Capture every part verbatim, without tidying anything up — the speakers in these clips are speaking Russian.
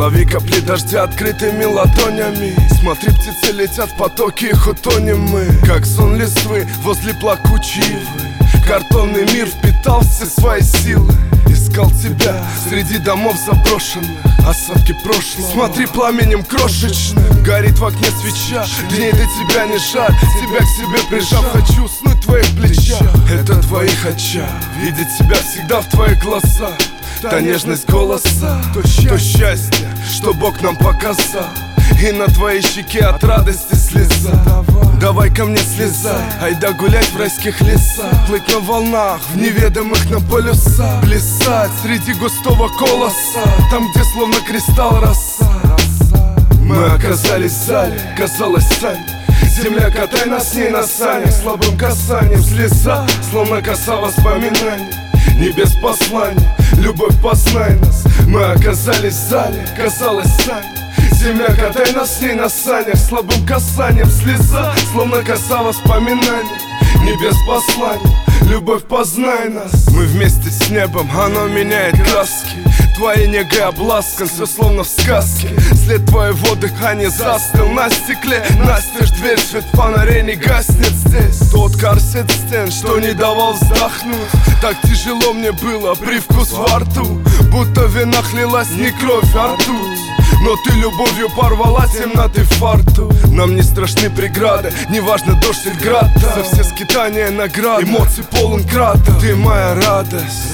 Лови капли дождя открытыми ладонями. Смотри, птицы летят в потоки, их утонем мы. Как сон листвы возле плакучей ивы. Картонный мир впитал все свои силы. Искал тебя среди домов заброшенных, осадки прошлого. Смотри, пламенем крошечным горит в окне свеча. Дней до тебя не жаль, тебя к себе прижав. Хочу уснуть в твоих плечах, это твоих очах. Видеть себя всегда в твоих глазах. Та нежность голоса, то счастье, что Бог нам показал. И на твоей щеке от радости слеза. Давай ко мне слезай, айда гулять в райских лесах. Плыть на волнах, в неведомых нам полюсах. Плясать среди густого колоса, там, где словно кристалл роса. Мы оказались в зале, казалось сами. Земля, катай нас с ней на санях. Слабым касанием слеза, словно коса воспоминаний. Небес послания, любовь познай нас. Мы оказались в зале, казалось сами. Земля, катай нас с ней на санях. Слабым касанием слеза, словно коса воспоминаний. Небес послания, любовь познай нас. Мы вместе с небом, оно меняет краски. Твоей негой обласкан, все словно в сказке. След твоего дыхания застыл на стекле. Настежь дверь, свет фонарей не гаснет здесь. Тот корсет стен, что не давал вздохнуть. Так тяжело мне было, привкус во рту. Будто в венах лилась не кровь, а ртуть. Но ты любовью порвала темноты фарту. Нам не страшны преграды, неважно дождь или град. За все скитания награды, эмоций полон кратер. Ты моя радость.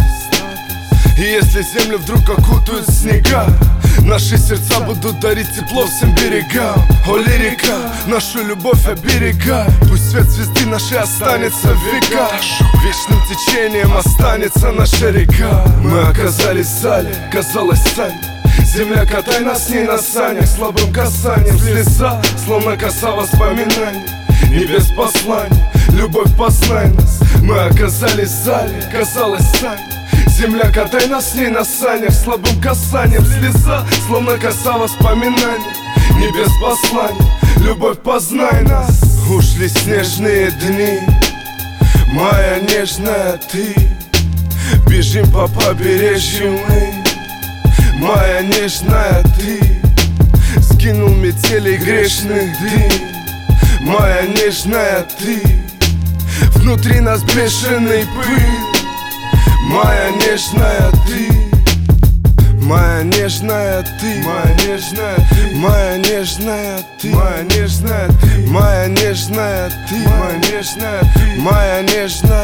И если землю вдруг окутают снега, наши сердца будут дарить тепло всем берегам. О, лирика, нашу любовь оберегай. Пусть свет звезды нашей останется в веках. Вечным течением останется наша река. Мы оказались в зале, казалось сами. Земля, катай нас с ней на санях. Слабым касанием слеза, словно коса воспоминаний. Небес послания, любовь познай нас. Мы оказались в зале, казалось сами. Земля, катай нас с ней на санях. Слабым касанием слеза, словно коса воспоминаний. Небес послания, любовь познай нас. Ушли снежные дни, моя нежная ты. Бежим по побережью мы, моя нежная ты. Скинул метели грешных дым, моя нежная ты. Внутри нас бешеный пыль, моя нежная ты. Моя нежная ты, моя нежная ты, моя нежная ты, моя нежная ты, моя нежная ты, моя нежная ты, моя нежная